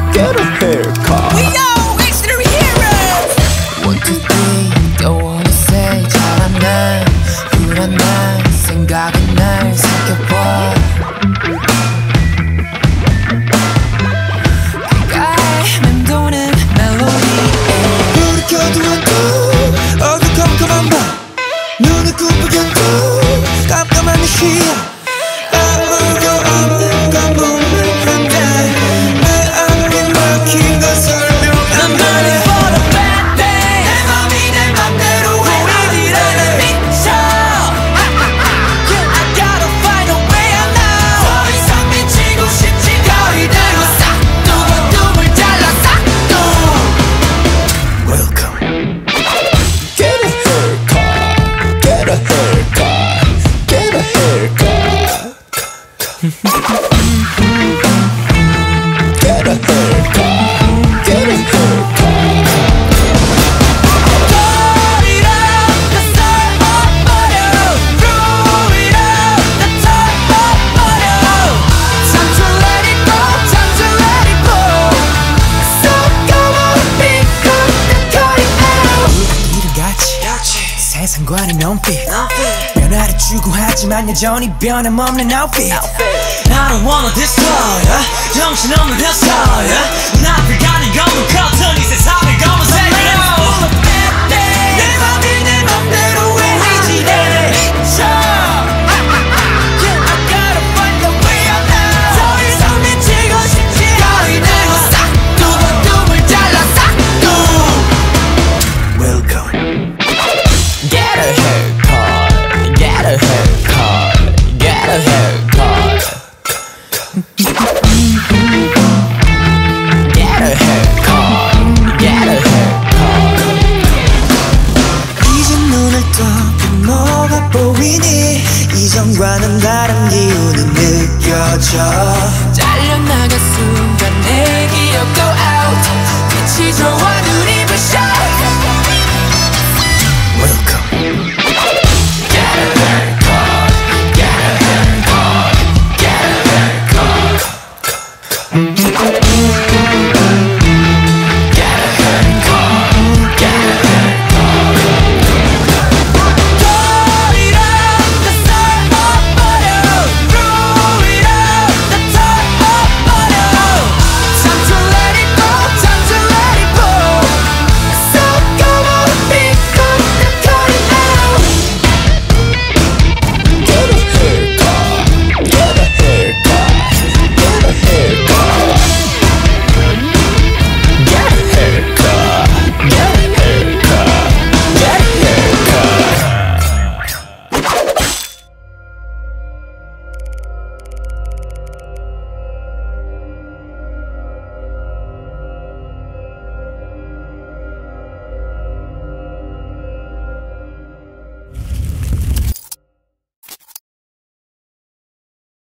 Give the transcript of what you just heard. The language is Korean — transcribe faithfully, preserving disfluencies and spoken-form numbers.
get a haircut. We all extraordinary heroes. One, two, three, don't wanna say 잘한다 불안한 생각은 날 삼켜봐 귓가에 맴도는 멜로디 우리 켜두었고 얼굴 컴컴한 밤 눈을 꿈꾸게 또 깜깜한 이 시야 아무도 없는 가뭄을 한데 내 안에 막힌 걸 설명한 I'm ready for the bad day. 내 맘이 내 맘대로 해. 우리들은 미쳐. I gotta find a way out now. 더 이상 미치고 싶지가 이대로 싹둑 어둠을 잘라 싹둑. Welcome. Get a haircut. Get a haircut. Get a haircut. Get a haircut. Get a haircut. Pour it up, the sun up 버려. Throw it up, the top up 버려. Time to let it go, time to let it go. So come on, pick up the cutting out. 이름같이 세상과는 눈빛 변화를 추구하지만 여전히 변함없는 outfit I don't wanna destroy ya. 정신없는 hairstyle